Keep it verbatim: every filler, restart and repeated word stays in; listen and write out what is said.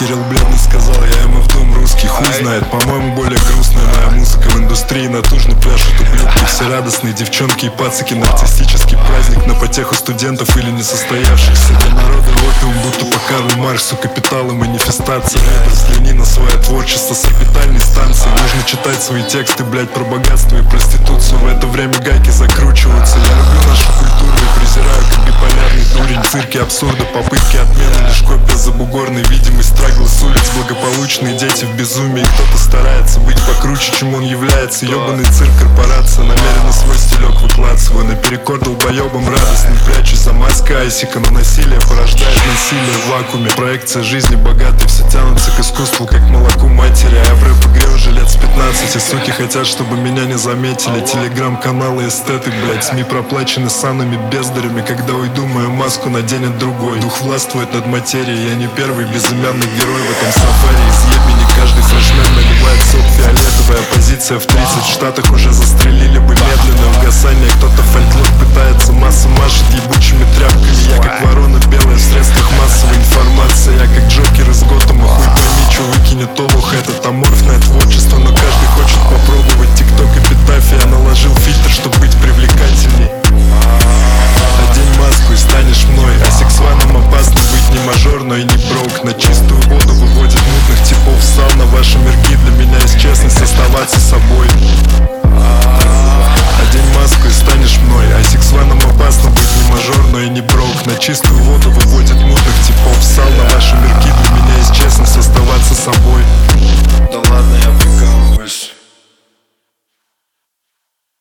Кирилл бледный сказал, я ему в дом русский. Хуй знает, по-моему, более грустная моя музыка. В индустрии натужно пляшут ублюдки. Все радостные девчонки и пацики. Нарциссический праздник на потеху студентов или несостоявшихся. Для народа опиум, будто по Карлу Марксу. Капитал и манифестация. Взгляни на свое творчество с орбитальной станции. Нужно читать свои тексты, блять, про богатство и проституцию. В это время гайки закручиваются. Я люблю нашу культуру и презираю как биполярный дурень. Цирки абсурда, попытки отмены, лишь копия забугорной видимость. Страглы с улиц, благополучные дети в безумии. Кто-то старается быть покруче, чем он является. Ёбаный цирк, корпорация, намеренно свой стилек выкладываю. Наперекор долбоёбам радостно прячусь за маской айсика. Но насилие порождает насилие в вакууме. Проекция жизни богатой, все тянутся к искусству, как к молоку матери. А я в рэп-игре уже лет с пятнадцати. Суки хотят, чтобы меня не заметили. Телеграм-каналы, эстеты, блять, СМИ проплачены санами, бездарями. Когда уйду, мою маску наденет другой. Дух властвует над материей, я не первый безымянный герой в этом сафари. Из ебени каждый флешмен наливает сок фиолетовый. Оппозиция в тридцать штатах уже застрелили бы медленное угасание. Кто-то фольклор пытается, масса машет ебучими тряпками. Я как ворона белая в средствах массовой информации. Я как Джокер из Готэма, хуй пойми, чё выкинет олух. Это аморфное творчество, но каждый хочет попробовать. Тикток эпитафия, я наложил фильтр, чтобы быть привлекательней. Одень маску и станешь мной. А сексуальным опасно быть не мажор, но и не брок. На чистую воду выводит мутных типов в сауна. Ваши мирки для меня есть честность оставаться собой. Одень маску и станешь мной. А сексуальным опасно быть не мажор, но и не брок. На чистую